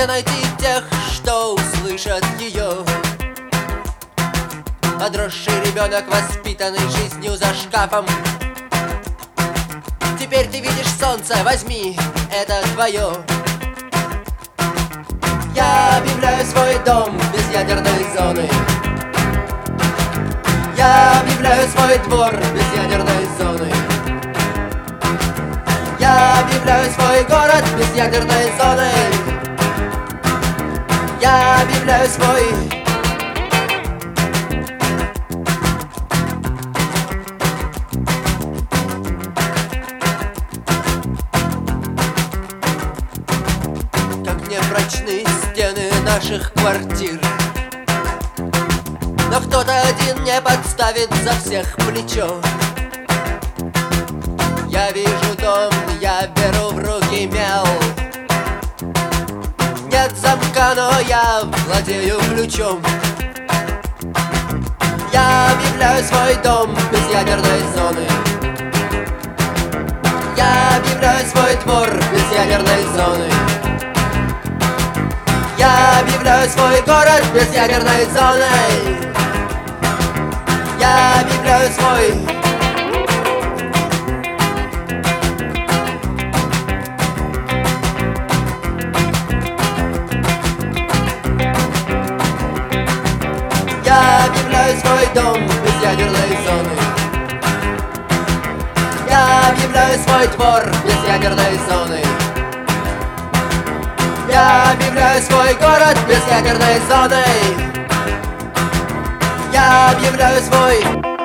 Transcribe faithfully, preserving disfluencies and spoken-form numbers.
Где найти тех, что услышат ее? Подросший ребенок, воспитанный жизнью за шкафом. Теперь ты видишь солнце, возьми, это твое. Я объявляю свой дом без ядерной зоны. Я объявляю свой двор без ядерной зоны. Я объявляю свой город без ядерной зоны. Я объявляю свой... Как непрочны стены наших квартир, но кто-то один не подставит за всех плечо. Я вижу дом, я беру в руки мел. Нет замка, но я владею ключом. Я объявляю свой дом без ядерной зоны. Я объявляю свой двор без ядерной зоны. Я объявляю свой город без ядерной зоны. Я объявляю свой... Я объявляю свой дом без ядерной зоны. Я объявляю свой двор без ядерной зоны. Я объявляю свой город без ядерной зоны. Я объявляю свой...